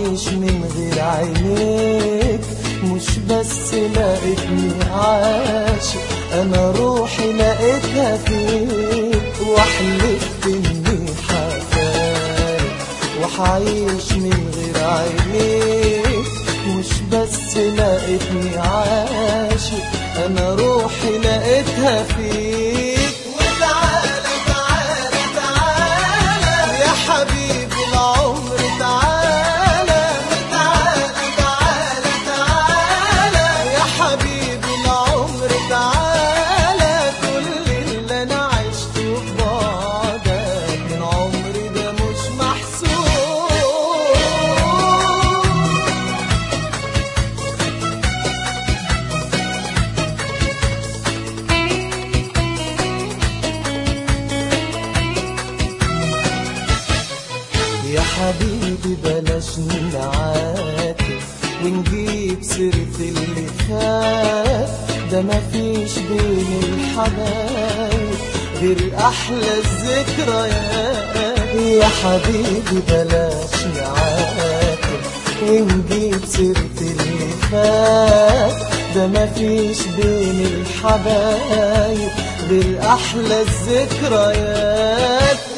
وحعيش من غير عينيك. مش بس لقيتني عاشق، انا روحي لقيتها فيك، وحلفت اني حفارق وحعيش من غير عينيك. مش بس لقيتني عاشق، انا روحي لقيتها فيك. وتعالى تعالى تعالى يا حبيبي العمر تعالى، وتعالى تعالى تعالى يا حبيبي العمر تعالى. كل اللي انا عشته ببعدك من عمري ده مش محسوب. يا حبيبي بلاش نعاتب ونجيب سيرة اللي فات، ده مفيش بين الحبايب غير أحلى الذكريات. يا حبيبي بلاش نعاتب ونجيب سيرة اللي فات، ده مفيش بين الحبايب غير أحلى الذكريات.